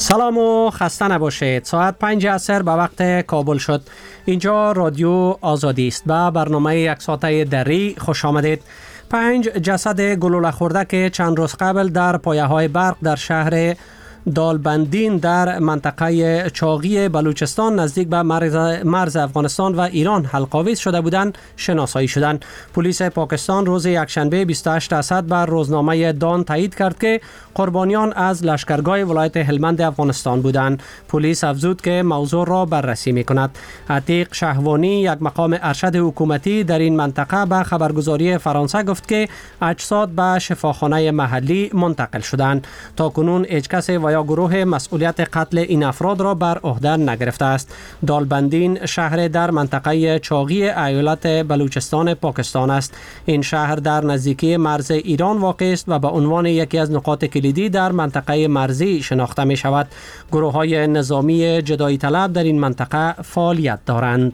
سلام و خسته نباشید. ساعت 5 عصر به وقت کابل شد. اینجا رادیو آزادی است. به برنامه یک ساعته دری خوش آمدید. 5 جسد گلوله خورده که چند روز قبل در پایه‌های برق در شهر دالبندین در منطقه چاغی بلوچستان نزدیک به مرز افغانستان و ایران حلق‌آویز شده بودند شناسایی شدند. پلیس پاکستان روز یکشنبه 28 اسد بر روزنامه دان تایید کرد که قربانیان از لشکرگاه ولایت هلمند افغانستان بودند. پلیس افزود که موضوع را بررسی می‌کند. عتیق شهوانی، یک مقام ارشد حکومتی در این منطقه به خبرگزاری فرانسه گفت که اجساد به شفاخانه محلی منتقل شدند. تاکنون هیچ کس و یا گروه مسئولیت قتل این افراد را بر عهده نگرفته است. دالبندین شهر در منطقه چاغی ایالت بلوچستان پاکستان است. این شهر در نزدیکی مرز ایران واقع است و به عنوان یکی از نقاط کلیدی در منطقه مرزی شناخته می شود. گروه های نظامی جدایی طلب در این منطقه فعالیت دارند.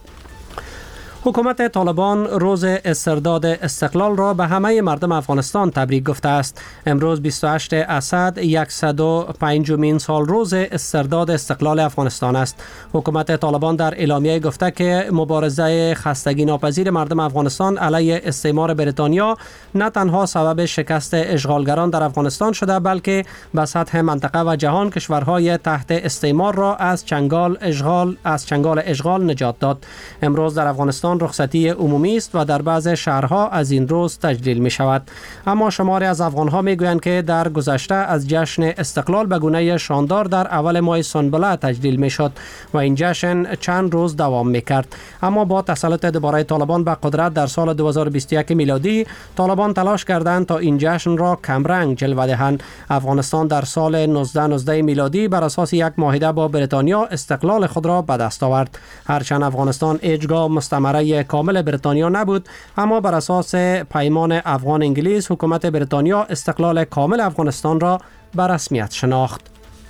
حکومت طالبان روز استرداد استقلال را به همه مردم افغانستان تبریک گفته است. امروز 28 اسد 105مین سال روز استرداد استقلال افغانستان است. حکومت طالبان در اعلامیه گفته که مبارزه خستگی ناپذیر مردم افغانستان علیه استعمار بریتانیا نه تنها سبب شکست اشغالگران در افغانستان شده بلکه به سطح منطقه و جهان کشورهای تحت استعمار را از چنگال اشغال نجات داد. امروز در افغانستان رخصتی عمومی است و در بعض شهرها از این روز تجلیل می شود. اما شماری از افغانها می گویند که در گذشته از جشن استقلال به گونه شاندار در اول ماه سنبله تجلیل می شد و این جشن چند روز دوام می کرد. اما با تسلط دوباره طالبان به قدرت در سال 2021 میلادی طالبان تلاش کردند تا این جشن را کمرنگ جلوه دهند. افغانستان در سال 1919 میلادی بر اساس یک معاهده با بریتانیا استقلال خود را به دست آورد. هرچند افغانستان هیچگاه مستعمره کامل بریتانیا نبود، اما بر اساس پیمان افغان انگلیس حکومت بریتانیا استقلال کامل افغانستان را به رسمیت شناخت.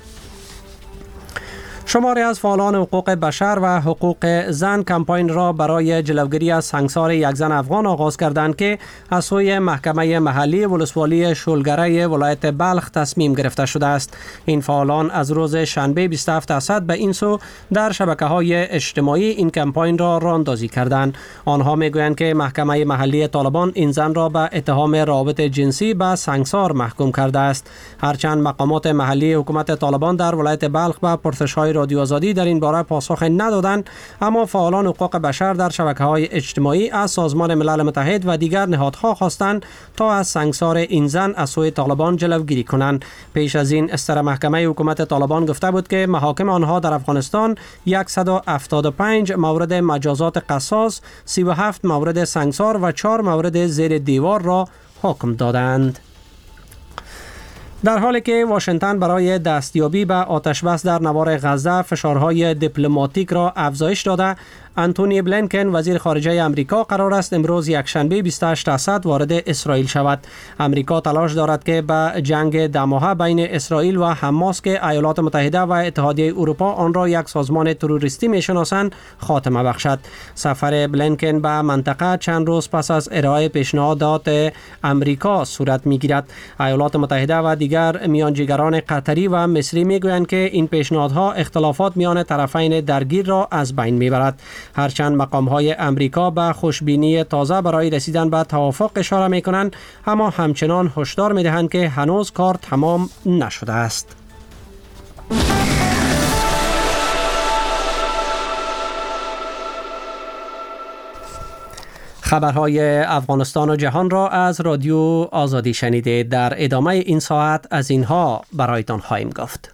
شماری از فعالان حقوق بشر و حقوق زن کمپاین را برای جلوگیری از سنگسار یک زن افغان آغاز کردند که از سوی محکمه محلی ولسوالی شولگره ولایت بلخ تصمیم گرفته شده است. این فعالان از روز شنبه 27 اسد به این سو در شبکه‌های اجتماعی این کمپاین را راهاندازی کردند. آنها میگویند که محکمه محلی طالبان این زن را به اتهام روابط جنسی به سنگسار محکوم کرده است. هرچند مقامات محلی حکومت طالبان در ولایت بلخ به پرسش‌های رادیو آزادی در این باره پاسخ ندادند، اما فعالان حقوق بشر در شبکه‌های اجتماعی از سازمان ملل متحد و دیگر نهادها خواستند تا از سنگسار این زن از سوی طالبان جلوگیری کنند. پیش از این استر محکمه حکومت طالبان گفته بود که محاکم آنها در افغانستان 175 مورد مجازات قصاص، 37 مورد سنگسار و 4 مورد زیر دیوار را حکم دادند. در حالی که واشنگتن برای دستیابی به آتشبس در نوار غزه فشارهای دیپلماتیک را افزایش داده، انتونی بلینکن وزیر خارجه امریکا قرار است امروز یکشنبه 28 اسد وارد اسرائیل شود. امریکا تلاش دارد که به جنگ دماهه بین اسرائیل و حماس که ایالات متحده و اتحادیه اروپا آن را یک سازمان تروریستی میشناسند خاتمه بخشد. سفر بلینکن به منطقه چند روز پس از ارائه پیشنهادات امریکا صورت میگیرد. ایالات متحده و دیگر میانجیگران قطری و مصری میگویند که این پیشنهادها اختلافات میان طرفین درگیر را از بین میبرد. هرچند مقام‌های امریکا به خوشبینی تازه برای رسیدن به توافق اشاره می‌کنند، اما همچنان هشدار می‌دهند که هنوز کار تمام نشده است. خبرهای افغانستان و جهان را از رادیو آزادی شنیده. در ادامه این ساعت از اینها برایتان خواهیم گفت.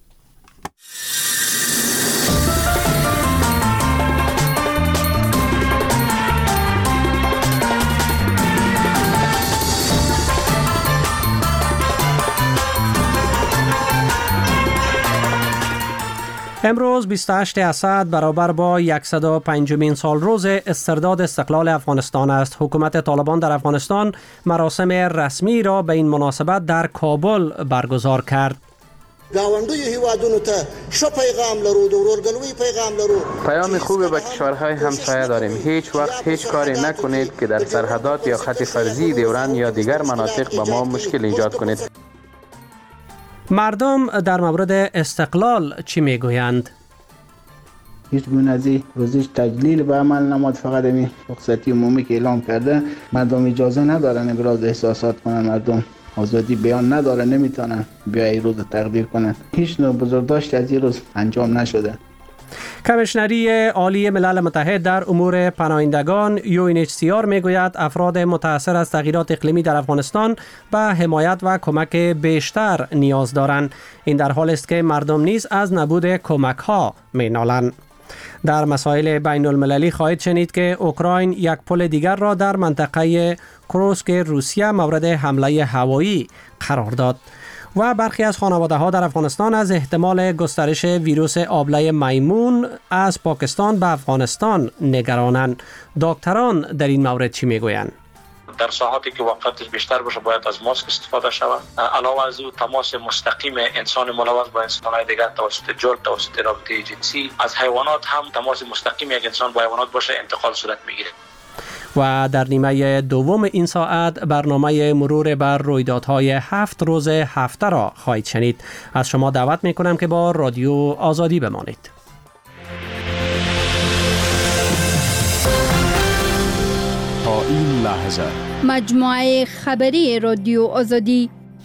امروز 28 اسد برابر با 105مین سال روز استرداد استقلال افغانستان است. حکومت طالبان در افغانستان مراسم رسمی را به این مناسبت در کابل برگزار کرد. گاونډیو هیوادونو ته ښه پیغام لرو، د ورورګلوۍ پیغام لرو. پیام خوب به کشورهای همسایه داریم. هیچ وقت هیچ کاری نکنید که در سرحدات یا خط فرضی دیوران یا دیگر مناطق به ما مشکل ایجاد کنید. مردم در مورد استقلال چی میگویند؟ هیچ گونه از روزش تجلیل به عمل نماد، فقط این رخصتی عمومی که اعلام کرده. مردم اجازه ندارن ابراز احساسات کنن، مردم آزادی بیان نداره، نمیتونن بیا این روز تقدیر کنن. هیچ نوع بزرگداشتی از این روز انجام نشده. کمیشنری عالی ملل متحد در امور پناهندگان UNHCR میگوید افراد متاثر از تغییرات اقلیمی در افغانستان به حمایت و کمک بیشتر نیاز دارند. این در حالی است که مردم نیز از نبود کمک ها مینالند. در مسائل بین المللی خواهید شنید که اوکراین یک پل دیگر را در منطقه کروسک روسیه مورد حمله هوایی قرار داد. و برخی از خانواده ها در افغانستان از احتمال گسترش ویروس آبله میمون از پاکستان به افغانستان نگرانند. دکتران در این مورد چی میگویند؟ در ساعاتی که وقتش بیشتر باشه باید از ماسک استفاده شود. علاوه از او تماس مستقیم انسان ملوث با انسان‌های دیگر توسط جلد، توسط رابطه جنسی، از حیوانات هم تماس مستقیم یک انسان با حیوانات باشه انتقال صورت میگیره. و در نیمه دوم این ساعت برنامه مرور بر رویدادهای 7 روز هفته را خواهید شنید. از شما دعوت میکنم که با رادیو آزادی بمانید. تا این لحظه مجموعه خبری رادیو آزادی.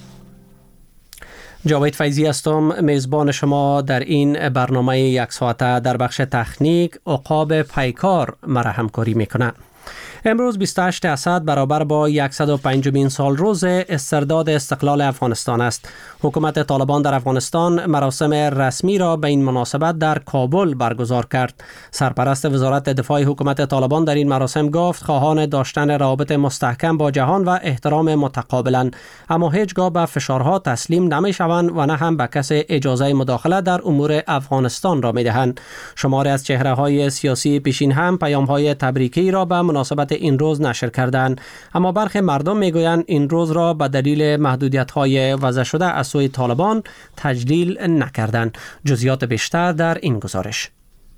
جاوید فیضی هستم، میزبان شما در این برنامه یک ساعته. در بخش تکنیک عقاب پیکار مرا همکاری میکنه. امروز 28 اسد برابر با 105مین سال روز استرداد استقلال افغانستان است. حکومت طالبان در افغانستان مراسم رسمی را به این مناسبت در کابل برگزار کرد. سرپرست وزارت دفاع حکومت طالبان در این مراسم گفت خواهان داشتن روابط مستحکم با جهان و احترام متقابلند، اما هیچگاه به فشارها تسلیم نمی‌شوند و نه هم به کسی اجازه مداخله در امور افغانستان را می‌دهند. شماری از چهره‌های سیاسی پیشین هم پیام‌های تبریکی را به مناسبت این روز نشر کردند، اما برخی مردم میگویند این روز را به دلیل محدودیت‌های وضع شده از سوی طالبان تجلیل نکردند. جزئیات بیشتر در این گزارش.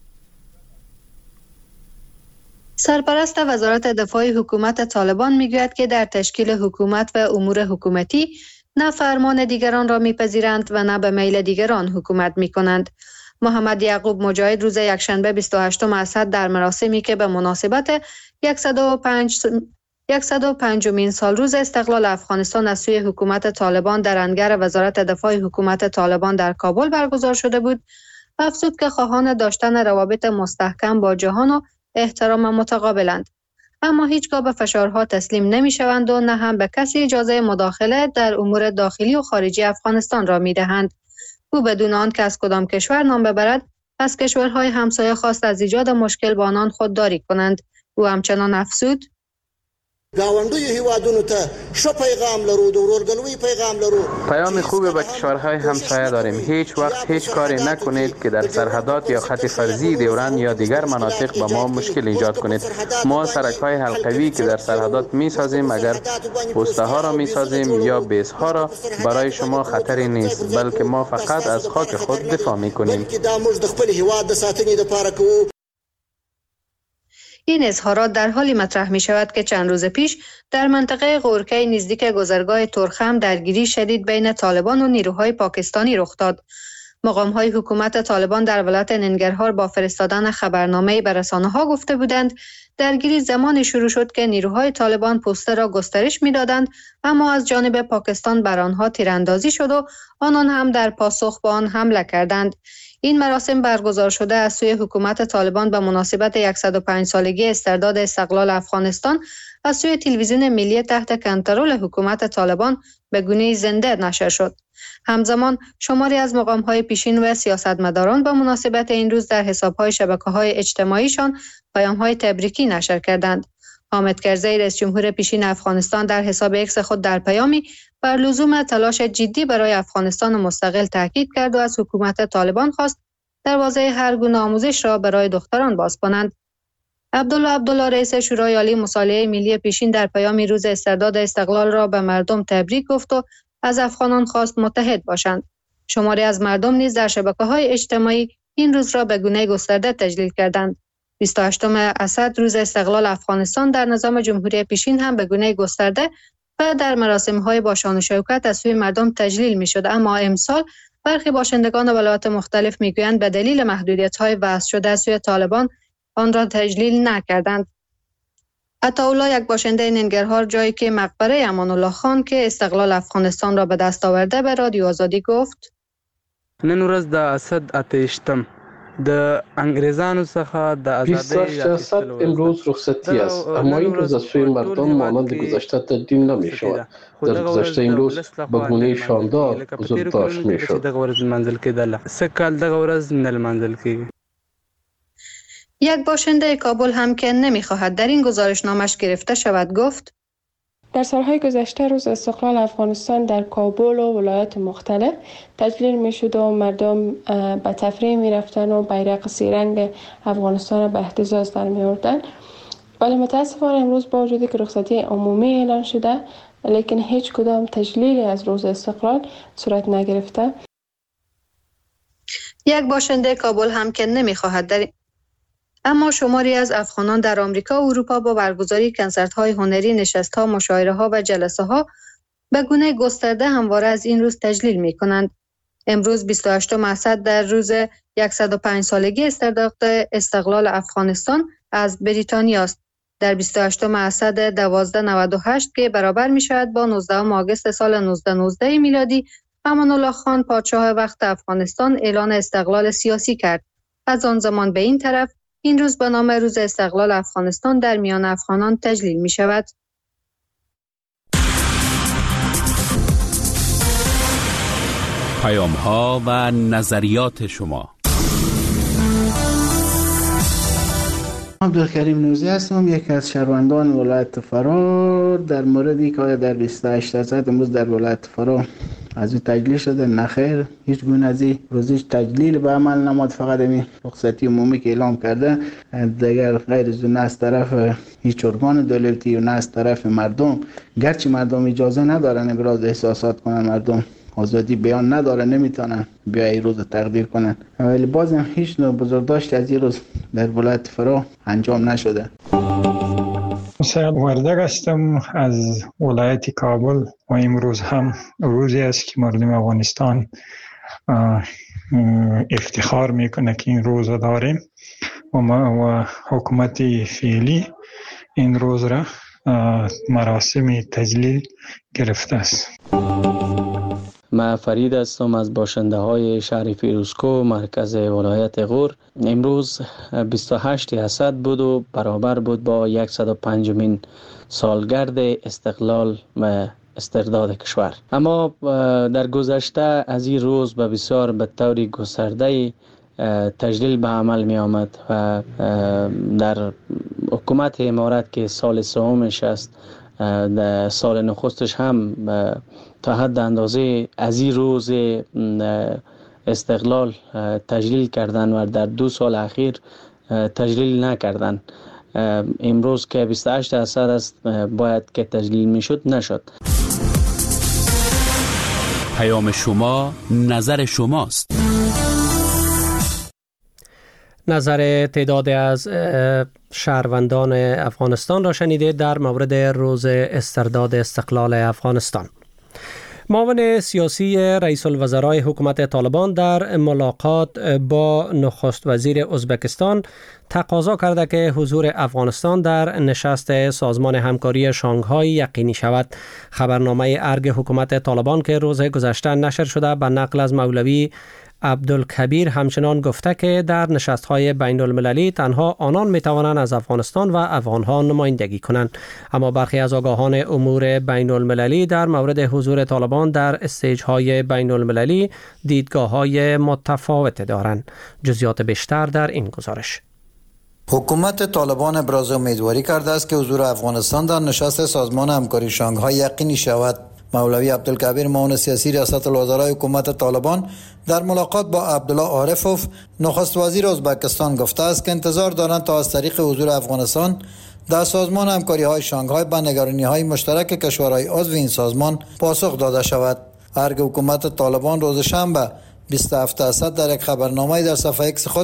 سرپرست وزارت دفاع حکومت طالبان میگوید که در تشکیل حکومت و امور حکومتی نه فرمان دیگران را میپذیرند و نه به میل دیگران حکومت میکنند. محمد یعقوب مجاهد روز یکشنبه 28 اسد در مراسمی که به مناسبت 105مین سال روز استقلال افغانستان از سوی حکومت طالبان در انگر وزارت دفاع حکومت طالبان در کابل برگزار شده بود، افزود که خواهان داشتن روابط مستحکم با جهان و احترام متقابلند، اما هیچگاه به فشارها تسلیم نمی‌شوند و نه هم به کسی اجازه مداخله در امور داخلی و خارجی افغانستان را می‌دهند. او بدون آنکه از کدام کشور نام ببرد، از کشورهای همسایه خواست از ایجاد مشکل با آنان خودداری کنند. او همچنان افزود: گاونډیو هیوادونو ته ښه پیغام لرو، د ورورګلوۍ پیغام لرو. پیام خوبی به کشورهای همسایه داریم. هیچ وقت هیچ کاری نکنید که در سرحدات یا خط فرضی دیورند یا دیگر مناطق به ما مشکل ایجاد کنید. ما سرک‌های حلقوی که در سرحدات می‌سازیم، اگر پوسته ها را می‌سازیم یا بیس ها را، برای شما خطری نیست، بلکه ما فقط از خاک خود دفاع می‌کنیم. این اظهارات در حالی مطرح می شود که چند روز پیش در منطقه غورکی نزدیک گذرگاه ترخم درگیری شدید بین طالبان و نیروهای پاکستانی رخ داد. مقام‌های حکومت طالبان در ولایت ننگرهار با فرستادن خبرنامه‌ای به رسانه‌ها گفته بودند درگیری زمانی شروع شد که نیروهای طالبان پوسته را گسترش می‌دادند، اما از جانب پاکستان بر آنها تیراندازی شد و آنان هم در پاسخ به آن حمله کردند. این مراسم برگزار شده از سوی حکومت طالبان به مناسبت 105 سالگی استرداد استقلال افغانستان از سوی تلویزیون ملی تحت کنترل حکومت طالبان به گونه زنده نشر شد. همزمان شماری از مقام‌های پیشین و سیاستمداران به مناسبت این روز در حساب‌های شبکه‌های اجتماعیشان پیام‌های تبریکی نشر کردند. حامد کرزی رئیس جمهور پیشین افغانستان در حساب ایکس خود در پیامی بر لزوم تلاش جدی برای افغانستان مستقل تاکید کرد و از حکومت طالبان خواست دروازه هر گونه آموزش را برای دختران باز کنند. عبدالله رئیس شورای عالی مصالحه ملی پیشین در پیامی روز استرداد استقلال را به مردم تبریک گفت و از افغانان خواست متحد باشند. شماری از مردم نیز در شبکه‌های اجتماعی این روز را به گونه گسترده تجلیل کردند. 28 اسد روز استقلال افغانستان در نظام جمهوری پیشین هم به گونه گسترده و در مراسم‌های با شان و شوکت از سوی مردم تجلیل می‌شد. اما امسال برخی باشندگان ولایات مختلف می‌گویند به دلیل محدودیت‌های وضع شده از سوی طالبان آن را تجلیل نکردند. عطاالله، یک باشنده ننگرهار، جایی که مقبره امان الله خان که استقلال افغانستان را به دست آورده، به رادیو آزادی گفت: نن ورځ د اسد اتهشتم د انګریزانو څخه د آزادی اسد امروز رخصتی است، اما این روز از سوی مردم مانند گذشته تجلیل نمی شود. در گذشته این روز به گونه شاندار بزرگ داشت می شد. یک باشنده کابل هم که نمیخواهد در این گزارشنامش گرفته شود گفت: در سالهای گذشته روز استقلال افغانستان در کابل و ولایات مختلف تجلیل می شد و مردم به تفریح می رفتن و بیرق سیرنگ افغانستان را به اهتزاز در می آوردن. ولی متاسفانه امروز با وجودی که رخصتی عمومی اعلان شده، لیکن هیچ کدام تجلیلی از روز استقلال صورت نگرفته. یک باشنده کابل هم که نمیخواهد اما شماری از افغانان در آمریکا و اروپا با برگزاری کنسرت‌های هنری، نشست‌ها، مشاعره‌ها و جلسه‌ها به گونه گسترده همواره از این روز تجلیل می‌کنند. امروز 28 اسد در روز 105 سالگی استقلال افغانستان از بریتانیا است. در 28 اسد 1298 که برابر می‌شود با 19 آگوست سال 1919 میلادی، امان الله خان پادشاه وقت افغانستان اعلان استقلال سیاسی کرد. از آن زمان به این طرف این روز به نام روز استقلال افغانستان در میان افغانان تجلیل می شود. پیام‌ها و نظریات شما. عبدالکریم نوزی هستم، یکی از شهروندان ولایت فرا. در موردی که در 28 اسد امروز در ولایت فرا از او تجلیل شده، نخیر، هیچ گونه از این روزش تجلیل به عمل نماد. فقط این رخصتی عمومی که اعلام کرده، دیگر غیر از نه از طرف هیچ ارگان دولتی و نه از طرف مردم. گرچه مردم اجازه ندارن ابراز احساسات کنن، مردم آزادی بیان ندارن، نمیتونن بیا این روز تقدیر کنن، ولی بازم هیچ نوع بزرگداشت از این روز در ولایت فرا انجام نشده. سید وردگ هستم از ولایت کابل و امروز هم روزی است که مردم افغانستان افتخار میکنه که این روز داریم و حکومت فعلی این روز را مراسم تجلیل گرفته است. من فرید هستم از باشنده های شهر فیروزکوه مرکز ولایت غور. امروز 28 اسد بود و برابر بود با 105مین سالگرد استقلال و استرداد کشور. اما در گذشته از این روز به بسیار به طور گسترده تجلیل به عمل می آمد و در حکومت امارت که سال سومش است، در سال نخستش هم تا حد اندازه از این روز استقلال تجلیل کردن و در 2 سال اخیر تجلیل نکردن. امروز که 28 اسد است باید که تجلیل می شد، نشد. پیام شما، نظر شماست. نظر تعداد از شهروندان افغانستان را شنیده در مورد روز استرداد استقلال افغانستان. معاون سیاسی رئیس الوزرای حکومت طالبان در ملاقات با نخست وزیر ازبکستان تقاضا کرده که حضور افغانستان در نشست سازمان همکاری شانگهای یقینی شود. خبرنامه ارگ حکومت طالبان که روز گذشته نشر شده به نقل از مولوی عبدالکبیر همچنان گفته که در نشست‌های بین المللی تنها آنان می‌توانند از افغانستان و افغان‌ها نمایندگی کنند. اما برخی از آگاهان امور بین المللی در مورد حضور طالبان در استیج‌های بین المللی دیدگاه‌های متفاوت دارند. جزئیات بیشتر در این گزارش. حکومت طالبان ابراز امیدواری کرده است که حضور افغانستان در نشست سازمان همکاری شانگهای یقینی شود. مولوی عبدالکبیر معاون سیاسی ریاست الوزرای حکومت طالبان در ملاقات با عبدالله عارفوف نخست وزیر ازبکستان گفته است که انتظار دارند تا از طریق حضور افغانستان در سازمان همکاری های شانگهای به نگرانی های مشترک کشورهای عضو این سازمان پاسخ داده شود. ارگ حکومت طالبان روز شنبه 27 اسد در یک خبرنامه در صفحه ایکس خود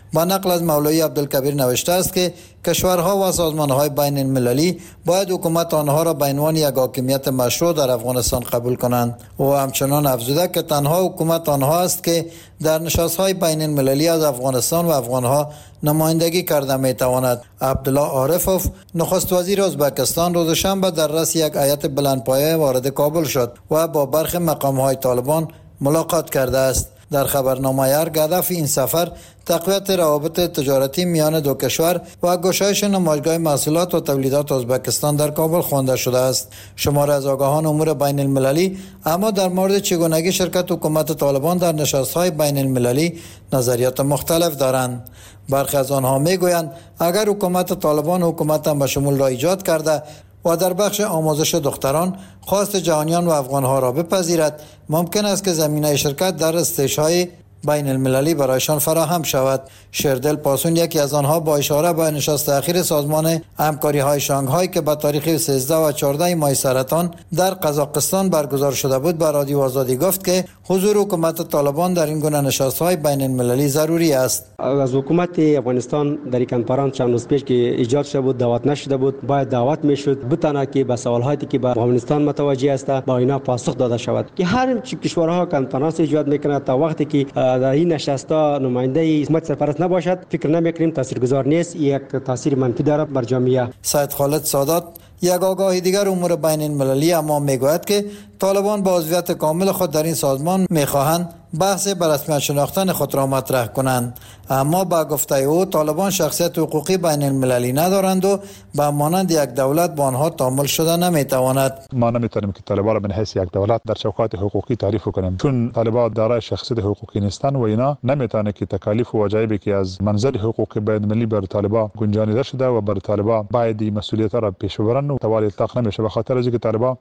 با نقل از مولوی عبدالکبیر نوشته است که کشورها و سازمانهای بین المللی باید حکومت آنها را به عنوان یک حاکمیت مشروع در افغانستان قبول کنند و همچنان افزوده که تنها حکومت آنها است که در نشست‌های بین المللی از افغانستان و افغانها نمایندگی کرده میتواند. عبدالله عارفوف نخست وزیر ازبکستان روز شنبه در رأس یک هیئت بلندپایه وارد کابل شد و با برخی مقام‌های طالبان ملاقات کرده است. در خبرنامه ارگ هدف این سفر تقویت روابط تجارتی میان دو کشور و گشایش نمایشگاه محصولات و تولیدات ازبکستان در کابل خوانده شده است. شمار از آگاهان امور بین المللی اما در مورد چگونگی شرکت حکومت طالبان در نشست‌های بین المللی نظریات مختلف دارند. برخی از آنها میگویند اگر حکومت طالبان حکومت بشمول را ایجاد کرده و در بخش آموزش دختران خواست جهانیان و افغانها را بپذیرد، ممکن است که زمینه شرکت در استیج‌های بین المللی برایشان فراهم شود. شردل پاسون یکی از آنها با اشاره به نشست اخیر سازمان همکاری های شانگهای که به تاریخ 13 و 14 ماه سرطان در قزاقستان برگزار شده بود به رادیو آزادی گفت که حضور حکومت طالبان در این گونه نشست های بین المللی ضروری است. از حکومت افغانستان در این کنفرانس چند روز پیش که ایجاد شده بود دعوت نشده بود، باید دعوت میشد بتونه که به سوالهایی که به افغانستان متوجه است با اینا پاسخ داده شود که هر کشورها کنفرانس ایجاد میکنه تا وقتی که در این نشستا نماینده حکومت سرپرست نباشد فکر نمیکنیم تاثیرگذار نیست، یک تاثیر منفی داره بر جامعه. سید خالد سادات یک آگاهی دیگر امور بین المللی اما میگوید که طالبان با عضویت کامل خود در این سازمان میخواهند بحث به رسمیت شناختن خود را مطرح کنند، اما با گفته او طالبان شخصیت حقوقی بین المللی ندارند و به مانند یک دولت با آنها تعامل شده نمیتواند. ما نمیتونیم که طالبان را به حیث یک دولت در چوکات حقوقی تعریف کنیم، چون طالبان دارای شخصیت حقوقی نیستند و اینا نمیتونه که تکالیف و واجبی که از منظر حقوق بین المللی بر طالبان گنجانیده شده و بر طالبان باید مسئولیت را پیش ببرند و توالي اطلاق نمیشه. به خاطر اینکه طالبان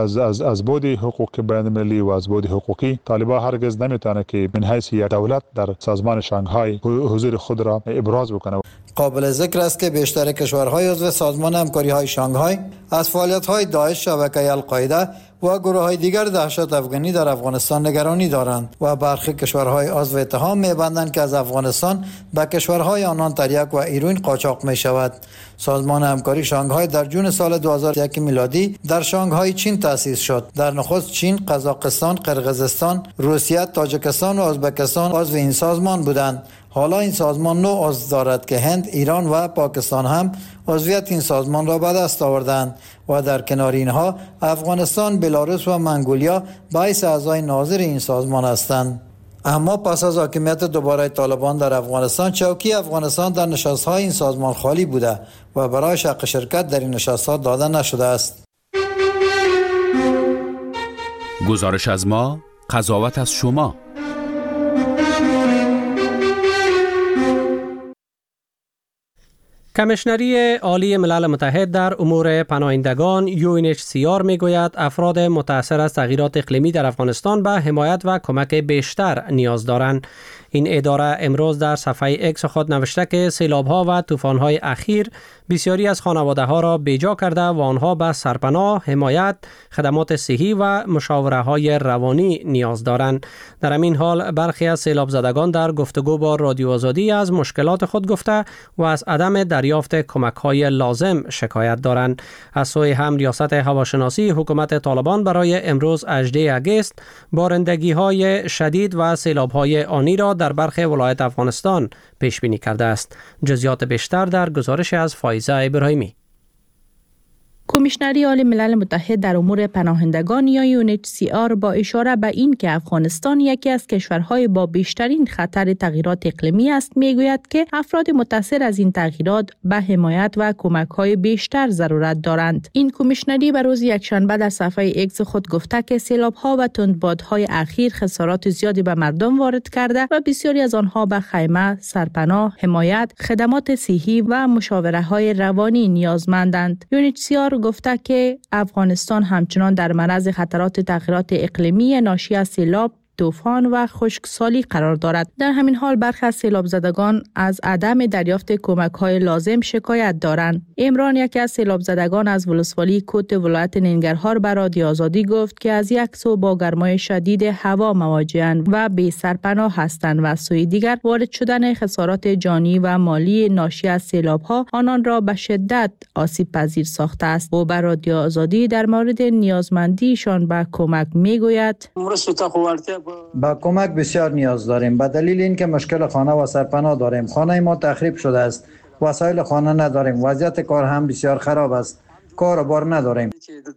از بود حقوق بین المللی و از بود حقوقی طالبان هرگز نمیتونه که من حیث یک دولت در سازمان شانگهای حضور خود را ابراز بکنه. قابل ذکر است که بیشتر کشورهای عضو سازمان همکاری‌های شانگهای از فعالیت‌های داعش، شبکه القاعده و گروه‌های دیگر دهشت افغانی در افغانستان نگرانی دارند و برخی کشورهای عضو اتحاد می‌بندند که از افغانستان به کشورهای آنان تریاک و هیروئین قاچاق می‌شود. سازمان همکاری شانگهای در جون سال 2001 میلادی در شانگهای چین تأسیس شد. در نخست چین، قزاقستان، قرقیزستان، روسیه، تاجیکستان و ازبکستان عضو این سازمان بودند. حالا این سازمان 9 عضو دارد که هند، ایران و پاکستان هم عضویت این سازمان را به دست آوردند و در کنار اینها افغانستان، بلاروس و منگولیا باعث اعضای ناظر این سازمان هستند. اما پس از حاکمیت دوباره طالبان در افغانستان، چوکی افغانستان در نشست‌های این سازمان خالی بوده و برای حق شرکت در این نشست‌ها داده نشده است. گزارش از ما، قضاوت از شما. کمیشنری عالی ملل متحد در امور پناهندگان UNHCR میگوید افراد متاثر از تغییرات اقلیمی در افغانستان به حمایت و کمک بیشتر نیاز دارند. این اداره امروز در صفحه اکس خود نوشته که سیلاب‌ها و طوفان‌های اخیر بسیاری از خانواده‌ها را بیجا کرده و آنها به سرپناه، حمایت، خدمات صحی و مشاوره‌های روانی نیاز دارند. در همین حال برخی از سیلاب زدگان در گفتگو با رادیو آزادی از مشکلات خود گفته و از عدم دریافت کمک‌های لازم شکایت دارند. از سوی هم ریاست هواشناسی حکومت طالبان برای امروز 18 اگست بارندگی‌های شدید و سیلاب‌های آنی را در برخی ولایت افغانستان پیش بینی کرده است. جزئیات بیشتر در گزارش از فایزه ابراهیمی. کمیشنری عالی ملل متحد در امور پناهندگان یا UNHCR با اشاره به این که افغانستان یکی از کشورهای با بیشترین خطر تغییرات اقلیمی است میگوید که افراد متاثر از این تغییرات به حمایت و کمک‌های بیشتر ضرورت دارند. این کمیشنری به روز یکشنبه در صفحه اکس خود گفته که سیلاب‌ها و تندبادهای اخیر خسارات زیادی به مردم وارد کرده و بسیاری از آنها به خیمه، سرپناه، حمایت، خدمات صحی و مشاوره‌های روانی نیازمندند. UNHCR گفته که افغانستان همچنان در معرض خطرات تغییرات اقلیمی ناشی از سیلاب، طوفان و خشکسالی قرار دارد. در همین حال برخی از سیلاب زدگان از عدم دریافت کمک‌های لازم شکایت دارند. عمران، یکی از سیلاب زدگان از ولسوالی کوت ولایت ننگرهار، به رادیو آزادی گفت که از یک سو با گرمای شدید هوا مواجه‌اند و بی سرپناه هستند و از سوی دیگر وارد شدن خسارات جانی و مالی ناشی از سیلاب‌ها آنان را به شدت آسیب پذیر ساخته است. او به رادیو آزادی در مورد نیازمندیشان به کمک میگوید: با کمک بسیار نیاز داریم، به دلیل اینکه مشکل خانه و سرپناه داریم. خانه ما تخریب شده است، وسایل خانه نداریم، وضعیت کار هم بسیار خراب است، کار و بار نداریم.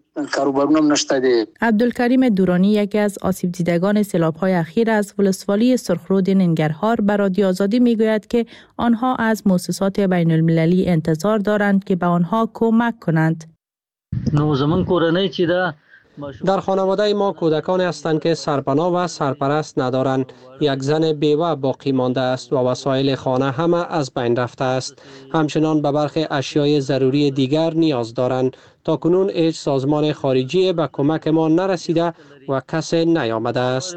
عبدالکریم دورانی، یکی از آسیب دیدگان سیلاب‌های اخیر از ولسوالی سرخرود ننگرهار، به رادیو آزادی میگوید که آنها از مؤسسات بین المللی انتظار دارند که به آنها کمک کنند. در خانواده ما کودکانی هستند که سرپناه و سرپرست ندارند. یک زن بیوه باقی مانده است و وسایل خانه همه از بین رفته است. همچنان به برخی اشیای ضروری دیگر نیاز دارند. تا کنون هیچ سازمان خارجی به کمک ما نرسیده و کسی نیامده است.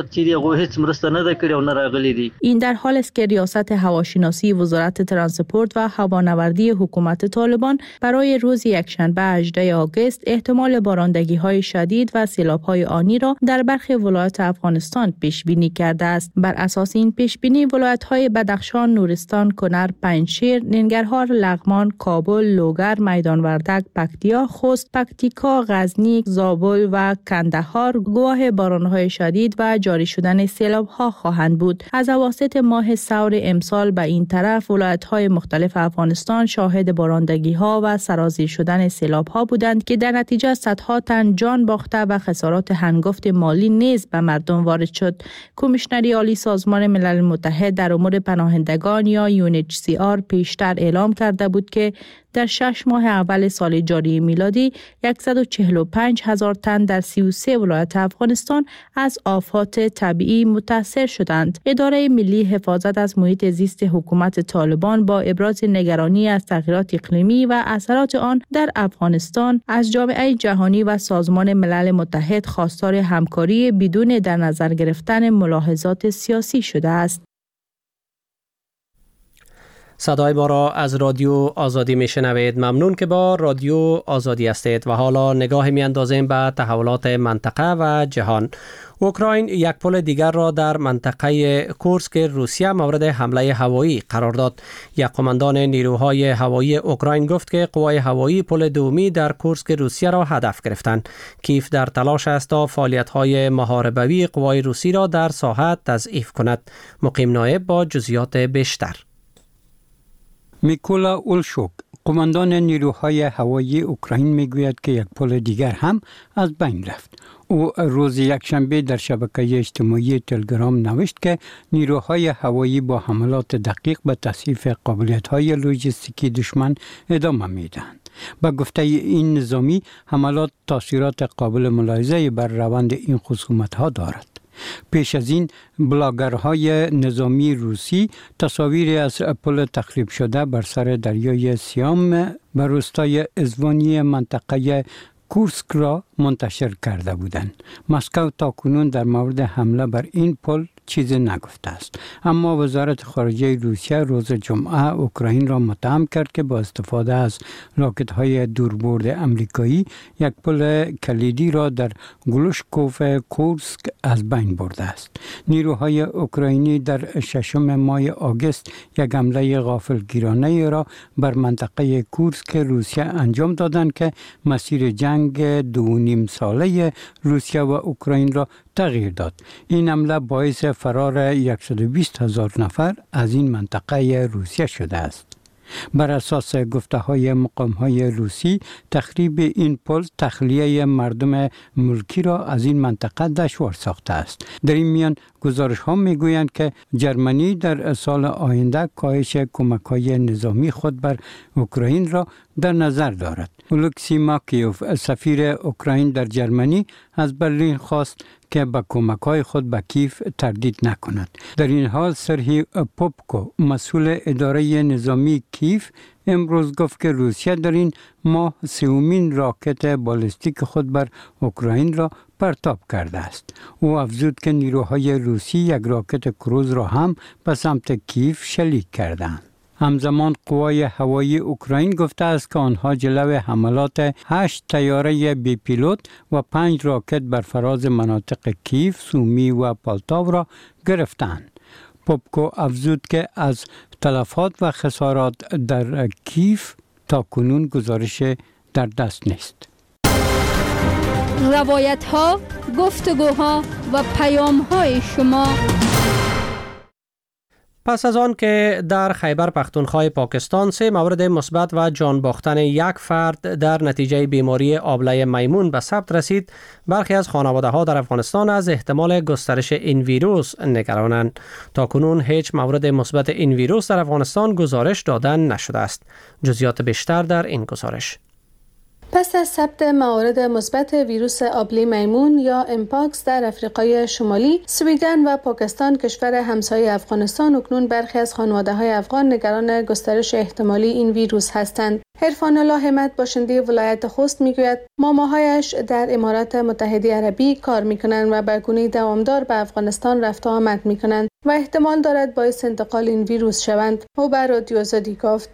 این در حال است که ریاست هواشناسی وزارت ترانسپورت و هوانوردی حکومت طالبان برای روز یکشنبه 18 آگوست احتمال بارندگی‌های شدید و سیلاب‌های آنی را در برخی ولایات افغانستان پیش بینی کرده است. بر اساس این پیش بینی ولایت‌های بدخشان، نورستان، کنر، پنجشیر، ننگرهار، لغمان، کابل، لوگر، میدان وردک، پکتیا، خوست، پکتیکا، غزنی، زابل و کندهار گواه باران‌های شدید و جاری شدن سیلاب‌ها خواهند بود. از اواسط ماه سور امسال به این طرف ولایت‌های مختلف افغانستان شاهد بارندگی‌ها و سرازیر شدن سیلاب‌ها بودند که در نتیجه صدها تن جان باخته و خسارات هنگفت مالی نیز به مردم وارد شد. کمیشنری عالی سازمان ملل متحد در امور پناهندگان یا UNHCR پیشتر اعلام کرده بود که در 6 ماه اول سال جاری میلادی 145,000 تن در 33 ولایت افغانستان از آفات طبیعی متاثر شدند. اداره ملی حفاظت از محیط زیست حکومت طالبان با ابراز نگرانی از تغییرات اقلیمی و اثرات آن در افغانستان از جامعه جهانی و سازمان ملل متحد خواستار همکاری بدون در نظر گرفتن ملاحظات سیاسی شده است. صدای ما را از رادیو آزادی میشنوید. ممنون که با رادیو آزادی هستید و حالا نگاه میاندازیم به تحولات منطقه و جهان. اوکراین یک پل دیگر را در منطقه کورسک روسیه مورد حمله هوایی قرار داد. یک قماندان نیروهای هوایی اوکراین گفت که قوای هوایی پل دومی در کورسک روسیه را هدف گرفتند. کیف در تلاش است تا فعالیت‌های محاربوی قوای روسی را در ساحه تضعیف کند. مقیم نایب با جزئیات بیشتر. میکولا اولشوک، قماندان نیروهای هوایی اوکراین میگوید که یک پل دیگر هم از بین رفت. او روز یکشنبه در شبکه اجتماعی تلگرام نوشت که نیروهای هوایی با حملات دقیق به تضعیف قابلیت‌های لوجستیکی دشمن ادامه میدهند. با گفته این نظامی، حملات تاثیرات قابل ملاحظه بر روند این خصومت‌ها دارد. پیش از این بلاگرهای نظامی روسی تصاویری از پل تخریب شده بر سر دریای سیام بر روستای ازوانی منطقه کورسک را منتشر کرده بودند. مسکو تاکنون در مورد حمله بر این پل چیزی نگفته است، اما وزارت خارجه روسیه روز جمعه اوکراین را متهم کرد که با استفاده از راکت‌های دوربرد آمریکایی یک پل کلیدی را در گلوشکوف کورسک از بین برده است. نیروهای اوکراینی در 6 ماه آگوست یک حمله غافلگیرانه را بر منطقه کورسک روسیه انجام دادند که مسیر جنگ 2.5 ساله روسیه و اوکراین را تغییر داد. این حمله باعث فرار 120,000 نفر از این منطقه روسیه شده است. بر اساس گفته‌های مقام‌های روسی، تخریب این پل تخلیه مردم ملکی را از این منطقه دشوار ساخته است. در این میان گزارش‌ها می‌گویند که جرمنی در سال آینده کاهش کمک‌های نظامی خود بر اوکراین را در نظر دارد. اولکسی ماکیوف، سفیر اوکراین در جرمنی، از برلین خواست که با کمک‌های خود به کیف تردید نکند. در این حال سرهی پوپکو، مسئول اداره نظامی کیف، امروز گفت که روسیه در این ماه سومین راکت بالستیک خود بر اوکراین را پرتاب کرده است. او افزود که نیروهای روسی یک راکت کروز را هم به سمت کیف شلیک کردند. همزمان قوای هوایی اوکراین گفته است که آنها جلو حملات 8 طیاره بی پیلوت و 5 راکت بر فراز مناطق کیف، سومی و پالتاو را گرفتند. پوپکو افزود که از تلفات و خسارات در کیف تا کنون گزارش در دست نیست. روایت ها، گفتگوها و پیام های شما. پس از آن که در خیبر پختونخوا پاکستان 3 مورد مثبت و جان باختن یک فرد در نتیجه بیماری آبله میمون به ثبت رسید، برخی از خانواده ها در افغانستان از احتمال گسترش این ویروس نگرانند. تا کنون هیچ مورد مثبت این ویروس در افغانستان گزارش داده نشده است. جزئیات بیشتر در این گزارش. پس از ثبت موارد مثبت ویروس آبله میمون یا امپاکس در آفریقای شمالی، سویدن و پاکستان کشور همسایه افغانستان، اکنون برخی از خانواده‌های افغان نگران گسترش احتمالی این ویروس هستند. عرفان الله همت باشنده ولایت خوست میگوید ماماهایش در امارات متحده عربی کار میکنند و به گونه دوامدار به افغانستان رفت و آمد میکنند و احتمال دارد باعث انتقال این ویروس شوند. او به رادیو آزادی گفت: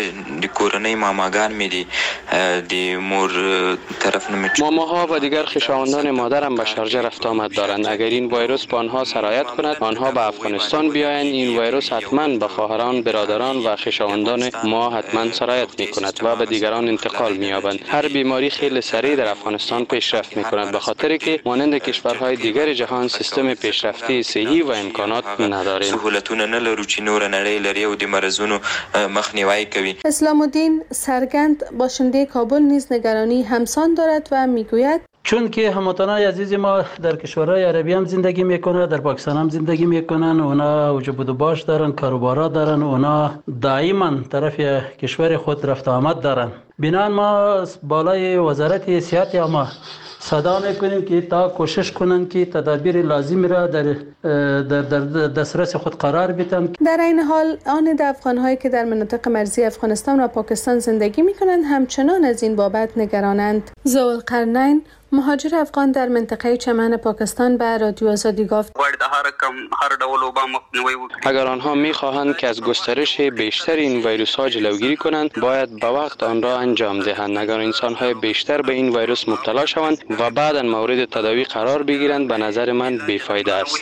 ماماها و دیگر خویشاوندان مادرم به شارجه رفت آمد دارند. اگر این ویروس به آنها سرایت کند، آنها به افغانستان بیایند، این ویروس حتما به خواهران، برادران و خویشاوندان ما حتما سرایت میکند و به دیگران انتقال می‌یابند. هر بیماری خیلی سریع در افغانستان پیشرفت می‌کند، به خاطر که مانند کشورهای دیگر جهان سیستم پیشرفته صحی و امکانات نداریم. سهولتونه نه لرو چې نور نړۍ لري او د مرزونو مخنیوی کوي. اسلام الدین سرگند باشنده کابل نیز نگرانی همسان دارد و میگوید چون که هموطنان عزیز ما در کشورهای عربی هم زندگی میکنن، در پاکستان هم زندگی میکنن، اونا وجود و باش دارن، کاروبارا دارن، اونا دائما طرف کشور خود رفت آمد دارن. بنان ما بالای وزارت صحت ما صدا میکنیم که تا کوشش کنن که تدابیر لازم را در دسترس خود قرار بدن. در این حال آن افغان‌هایی که در مناطق مرزی افغانستان و پاکستان زندگی میکنند همچنان از این بابت نگرانند. ذوالقرنین مهاجر افغان در منطقه چمن پاکستان به رادیو آزادی گفت: اگر آنها می‌خواهند که از گسترش بیشتر این ویروس ها جلوگیری کنند، باید به وقت آن را انجام دهند. اگر انسان‌های بیشتر به این ویروس مبتلا شوند و بعداً مورد تداوی قرار بگیرند، به نظر من بیفایده است.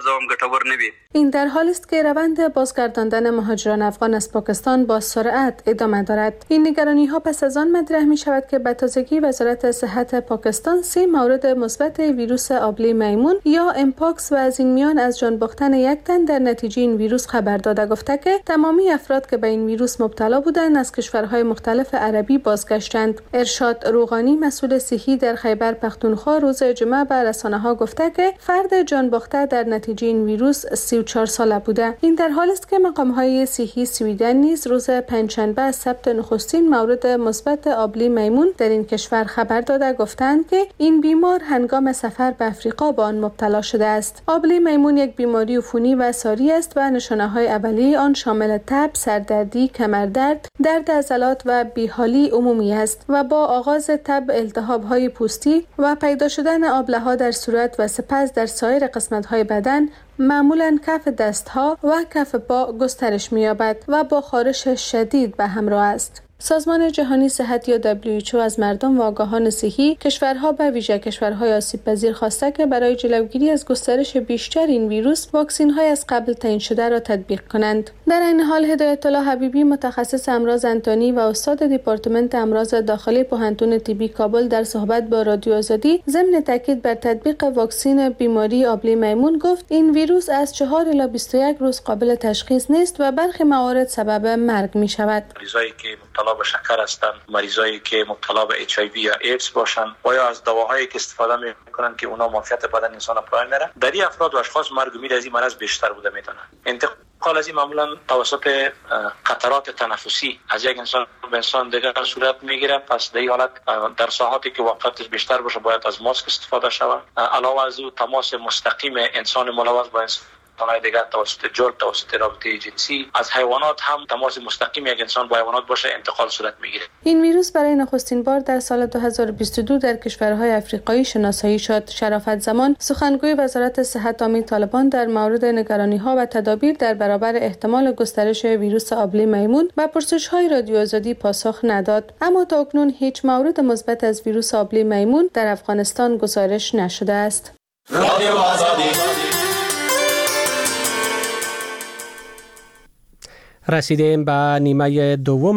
این در حالی است که روند بازگرداندن مهاجران افغان از پاکستان با سرعت ادامه دارد. این نگرانی‌ها پس از آن مطرح می‌شود که به تازگی وزارت صحت پاکستان 3 مورد مثبت ویروس آبله میمون یا امپاکس و از این میان از جان باختن یک تن در نتیجه این ویروس خبر داده، گفته که تمامی افراد که به این ویروس مبتلا بودند از کشورهای مختلف عربی بازگشتند. ارشاد روغانی مسئول صحی در خیبر پختونخوا روز جمعه به رسانه‌ها گفته که فرد جان باخته در نتیجه این ویروس 34 ساله بوده. این در حالی است که مقام‌های صحی سویدن نیز روز پنجشنبه از ثبت نخستین مورد مثبت آبله میمون در این کشور خبر داده، گفتند که این بیمار هنگام سفر به آفریقا به آن مبتلا شده است. آبله میمون یک بیماری عفونی و ساری است و نشانه‌های اولیه آن شامل تب، سردردی، کمردرد، درد عضلات و بیحالی عمومی است و با آغاز تب التهاب‌های پوستی و پیدا شدن آبله‌ها در صورت و سپس در سایر قسمت‌های بدن، معمولاً کف دست‌ها و کف پا گسترش می‌یابد و با خارش شدید به همراه است. سازمان جهانی صحت یا WHO از مردم و آگاهان صحی کشورها به ویژه کشورهای آسیب پذیر خواسته که برای جلوگیری از گسترش بیشتر این ویروس واکسین‌های از قبل تعیین شده را تطبیق کنند. در این حال هدایت الله حبیبی متخصص امراض انتانی و استاد دپارتمنت امراض داخلی پوهنتون طبی کابل در صحبت با رادیو آزادی ضمن تاکید بر تطبیق واکسن بیماری آبله میمون گفت این ویروس از 4 الی 21 روز قابل تشخیص نیست و برخی موارد سبب مرگ می شود. مریضایی که مبتلا به شکر هستند، مریضایی که مبتلا به HIV یا ایدز باشند و یا از دواهایی که استفاده میکنند که اونا معافیت بدن انسان پایین میره، در این افراد و اشخاص مرگ و میر از این مرض بیشتر بوده میتونه. انتقال از این معمولا توسط قطرات تنفسی از یک انسان به انسان دیگر صورت میگیره. پس در این حالت در ساعاتی که وقتش بیشتر باشه باید از ماسک استفاده شود. علاوه از او تماس مستقیم انسان ملوث با انسان‌های دیگر توسط جلد، توسط رابطه جنسی. از حیوانات هم تماس مستقیم یک انسان با حیوانات باشه انتقال صورت میگیره. این ویروس برای نخستین بار در سال 2022 در کشورهای افریقایی شناسایی شد. شرافت زمان، سخنگوی وزارت صحت عامه طالبان، در مورد نگرانی‌ها و تدابیر در برابر احتمال گسترش ویروس آبله میمون و پرسش‌های رادیو آزادی پاسخ نداد. اما تا اکنون هیچ مورد مثبت از ویروس آبله میمون در افغانستان گزارش نشده است. رادیو آزادی رسیدیم به نیمه دوم